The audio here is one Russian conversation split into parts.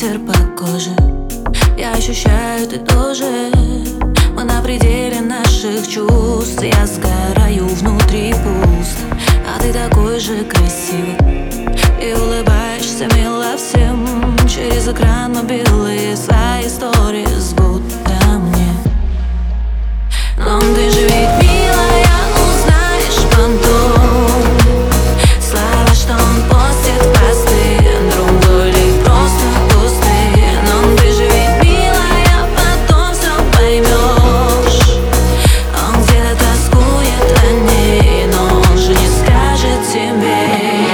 ветер по коже, я ощущаю, ты тоже. Мы на пределе наших чувств, я сгораю внутри пусто, а ты такой же красивый и улыбаешься мило всем. Через экран мобилы свои истории будто мне. Но ты же ведь милая, узнаешь потом. Слова, что он постит, простые, другой ли просто пустые. Но ты же ведь милая, потом все поймешь. Он где-то тоскует о ней, но он же не скажет тебе.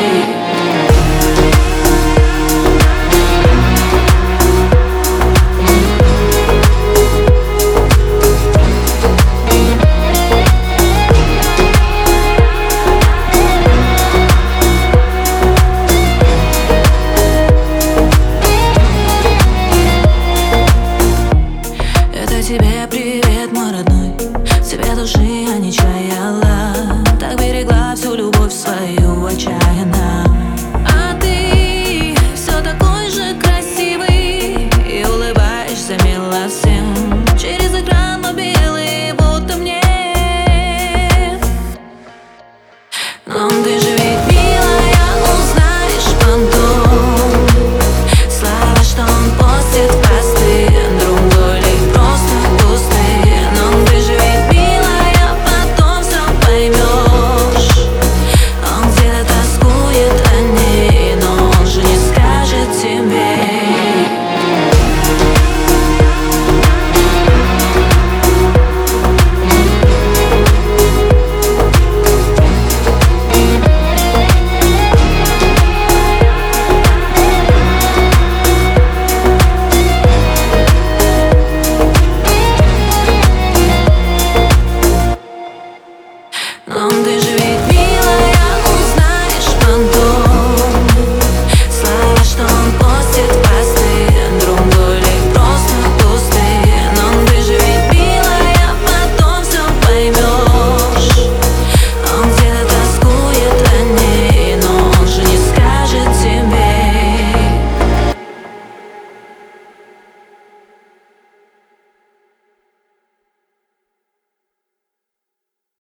Тебе привет, мой родной. Тебе души я не чаяла, так берегла всю любовь свою отчаянно. А ты все такой же красивый и улыбаешься мило всем.